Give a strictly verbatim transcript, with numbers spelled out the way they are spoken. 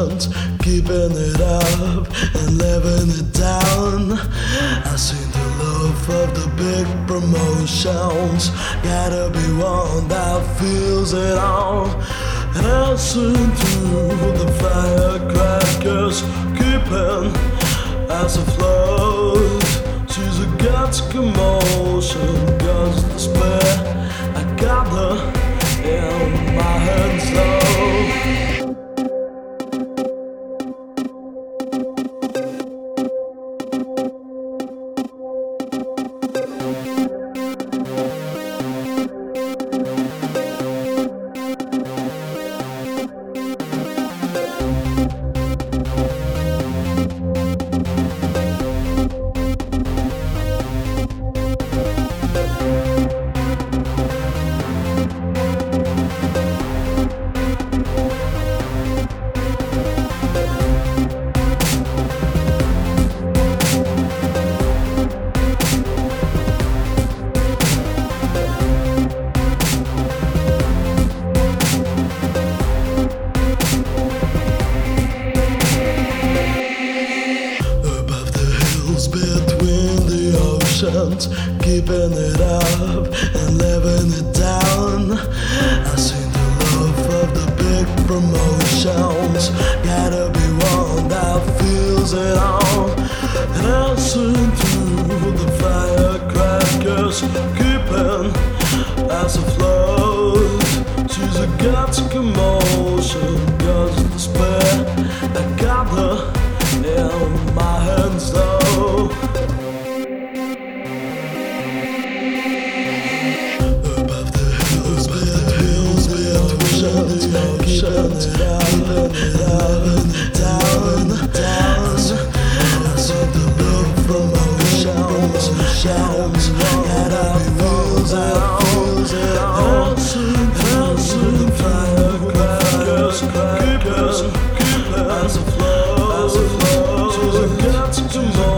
emotions, keeping it up and living it down. I seen the love of the big promotions, gotta be one that feels it all. And I seen through the firecrackers, keeping us afloat. She's a God's commotion, God's despair. I got her in my hands though. Between the oceans, keeping it up and living it down. I seen the love of the big promotions, gotta be one that feels it all. And I seen through the firecrackers, keeping us afloat. She's a God's commotion, God's despair. I got her in my hands though. Above the hills, above the hills, between the oceans, keeping it up and down, down. I see the blue from oceans, shouts, and I feels it all, feels it all. I see the firecrackers, crackers, keeping us afloat. God's commotion.